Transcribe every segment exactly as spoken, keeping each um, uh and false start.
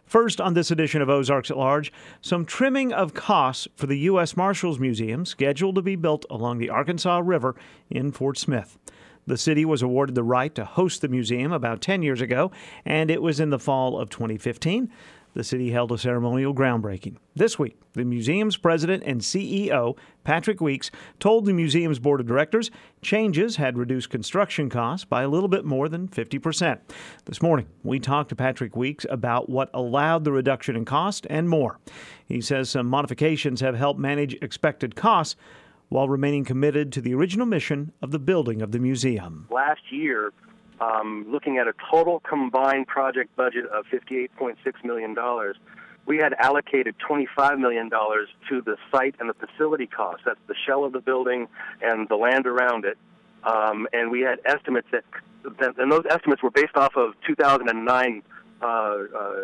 First, on this edition of Ozarks at Large, some trimming of costs for the U S Marshals Museum scheduled to be built along the Arkansas River in Fort Smith. The city was awarded the right to host the museum about ten years ago, and it was in the fall of twenty fifteen. The city held a ceremonial groundbreaking. This week, the museum's president and C E O, Patrick Weeks, told the museum's board of directors changes had reduced construction costs by a little bit more than fifty percent. This morning, we talked to Patrick Weeks about what allowed the reduction in cost and more. He says some modifications have helped manage expected costs while remaining committed to the original mission of the building of the museum. Last year, Um, looking at a total combined project budget of fifty-eight point six million dollars, we had allocated twenty-five million dollars to the site and the facility costs. That's the shell of the building and the land around it. Um, and we had estimates that, that, and those estimates were based off of two thousand nine uh, uh,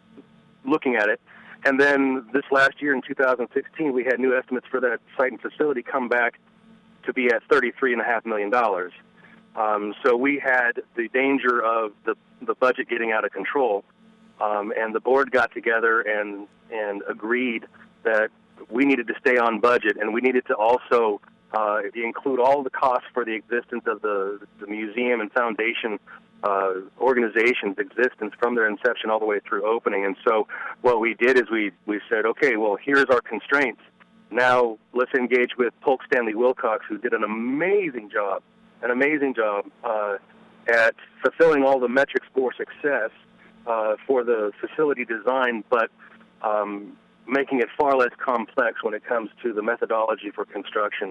looking at it. And then this last year in two thousand sixteen, we had new estimates for that site and facility come back to be at thirty-three point five million dollars. Um, so we had the danger of the, the budget getting out of control, um, and the board got together and, and agreed that we needed to stay on budget, and we needed to also uh, include all the costs for the existence of the, the museum and foundation uh, organization's existence from their inception all the way through opening. And so what we did is we, we said, okay, well, here's our constraints. Now let's engage with Polk Stanley Wilcox, who did an amazing job an amazing job uh, at fulfilling all the metrics for success uh, for the facility design, but um, making it far less complex when it comes to the methodology for construction.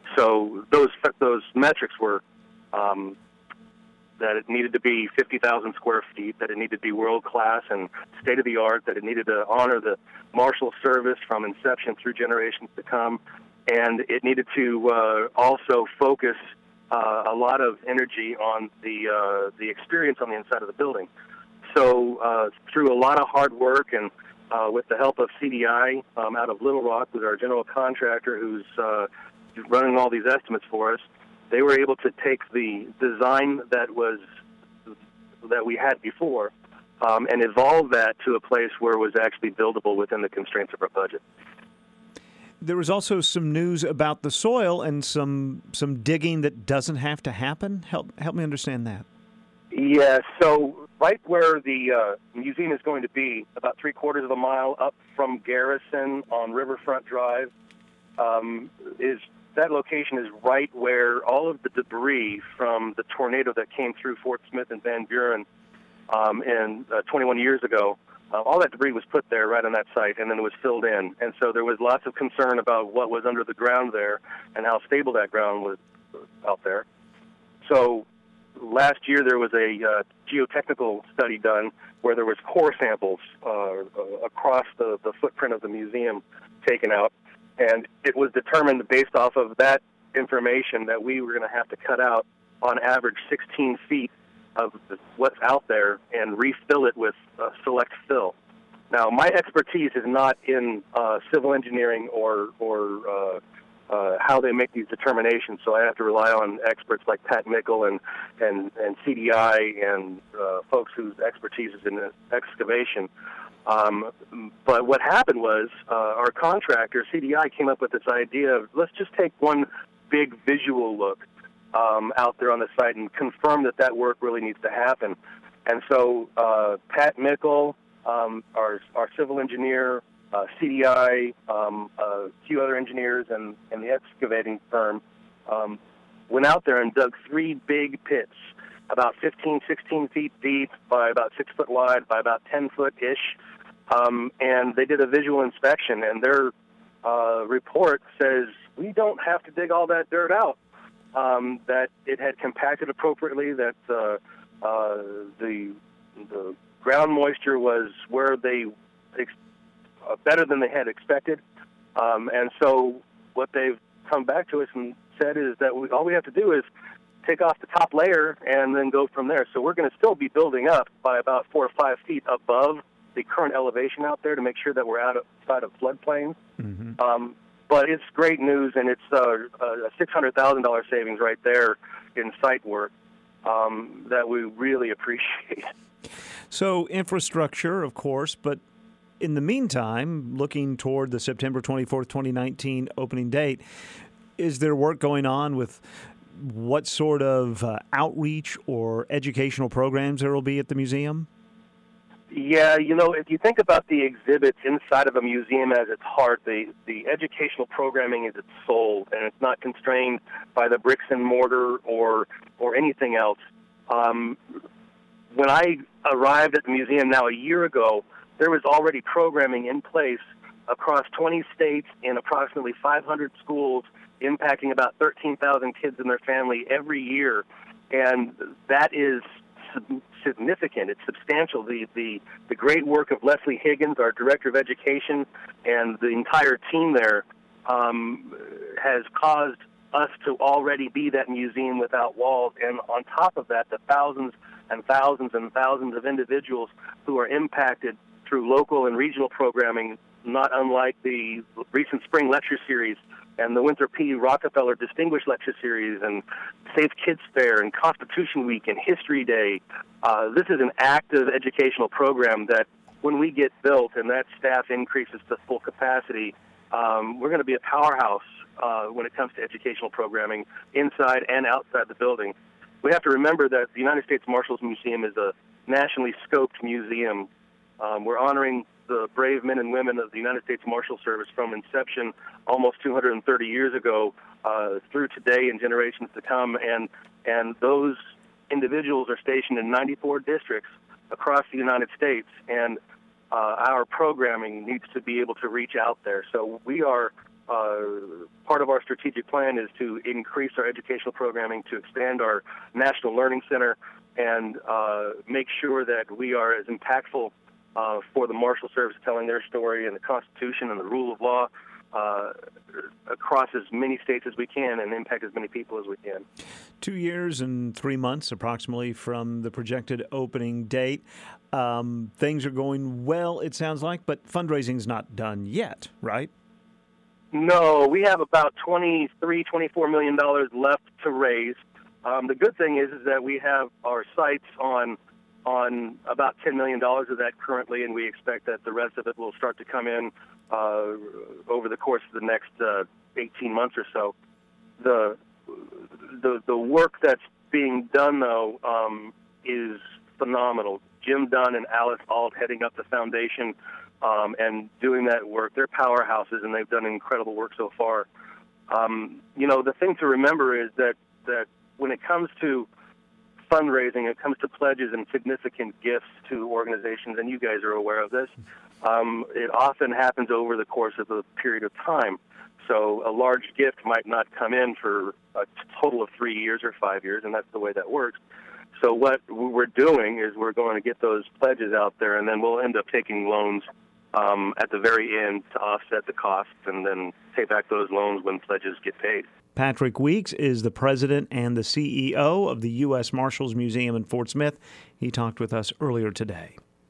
So those those metrics were um, that it needed to be fifty thousand square feet, that it needed to be world-class and state-of-the-art, that it needed to honor the Marshal Service from inception through generations to come, and it needed to uh, also focus Uh, a lot of energy on the uh, the experience on the inside of the building. So uh, through a lot of hard work and uh, with the help of C D I um, out of Little Rock, who's our general contractor who's uh, running all these estimates for us, they were able to take the design that was that we had before um, and evolve that to a place where it was actually buildable within the constraints of our budget. There was also some news about the soil and some some digging that doesn't have to happen. Help help me understand that. Yeah, so right where the uh, museum is going to be, about three quarters of a mile up from Garrison on Riverfront Drive, um, is that location is right where all of the debris from the tornado that came through Fort Smith and Van Buren um, in uh, twenty-one years ago. Uh, all that debris was put there right on that site, and then it was filled in. And so there was lots of concern about what was under the ground there and how stable that ground was out there. So last year there was a uh, geotechnical study done where there was core samples uh, across the, the footprint of the museum taken out. And it was determined based off of that information that we were going to have to cut out on average sixteen feet of what's out there and refill it with uh, select fill. Now, my expertise is not in uh, civil engineering or or uh, uh, how they make these determinations, so I have to rely on experts like Pat Mickle and and, and C D I and uh, folks whose expertise is in excavation. Um, but what happened was uh, our contractor, C D I, came up with this idea of let's just take one big visual look Um, out there on the site and confirm that that work really needs to happen. And so uh, Pat Mickle, um, our, our civil engineer, uh, C D I, um, a few other engineers, and, and the excavating firm um, went out there and dug three big pits, about fifteen, sixteen feet deep by about six foot wide by about ten foot-ish. Um, and they did a visual inspection, and their uh, report says, we don't have to dig all that dirt out. Um, that it had compacted appropriately, that uh, uh, the the ground moisture was where they ex- uh, better than they had expected, um, and so what they've come back to us and said is that we, all we have to do is take off the top layer and then go from there. So we're going to still be building up by about four or five feet above the current elevation out there to make sure that we're outside of floodplains. Mm-hmm. Um, But it's great news, and it's uh, a six hundred thousand dollars savings right there in site work um, that we really appreciate. So infrastructure, of course, but in the meantime, looking toward the September twenty-fourth, twenty nineteen opening date, is there work going on with what sort of uh, outreach or educational programs there will be at the museum? Yeah, you know, if you think about the exhibits inside of a museum as its heart, the, the educational programming is its soul, and it's not constrained by the bricks and mortar or or anything else. Um, when I arrived at the museum now a year ago, there was already programming in place across twenty states in approximately five hundred schools, impacting about thirteen thousand kids and their family every year, and that is significant. It's substantial. The, the the great work of Leslie Higgins, our Director of Education, and the entire team there um, has caused us to already be that museum without walls. And on top of that, the thousands and thousands and thousands of individuals who are impacted through local and regional programming, not unlike the recent spring lecture series and the Winthrop P. Rockefeller Distinguished Lecture Series and Safe Kids Fair and Constitution Week and History Day. Uh, this is an active educational program that when we get built and that staff increases to full capacity, um, we're going to be a powerhouse uh, when it comes to educational programming inside and outside the building. We have to remember that the United States Marshals Museum is a nationally scoped museum. Um, we're honoring the brave men and women of the United States Marshal Service from inception almost two hundred thirty years ago uh, through today and generations to come. And, and those individuals are stationed in ninety-four districts across the United States. And uh, our programming needs to be able to reach out there. So we are, uh, part of our strategic plan is to increase our educational programming, to expand our National Learning Center, and uh, make sure that we are as impactful Uh, for the Marshal Service, telling their story and the Constitution and the rule of law uh, across as many states as we can and impact as many people as we can. Two years and three months approximately from the projected opening date. Um, things are going well, it sounds like, but fundraising's not done yet, right? No, we have about twenty-three, twenty-four million dollars left to raise. Um, the good thing is, is that we have our sights on on about ten million dollars of that currently, and we expect that the rest of it will start to come in uh, over the course of the next uh, eighteen months or so. The, the the work that's being done, though, um, is phenomenal. Jim Dunn and Alice Alt heading up the foundation um, and doing that work. They're powerhouses, and they've done incredible work so far. Um, you know, the thing to remember is that, that when it comes to fundraising, it comes to pledges and significant gifts to organizations, and you guys are aware of this, um, it often happens over the course of a period of time. So a large gift might not come in for a total of three years or five years, and that's the way that works. So what we're doing is we're going to get those pledges out there, and then we'll end up taking loans um, at the very end to offset the costs and then pay back those loans when pledges get paid. Patrick Weeks is the president and the C E O of the U S Marshals Museum in Fort Smith. He talked with us earlier today.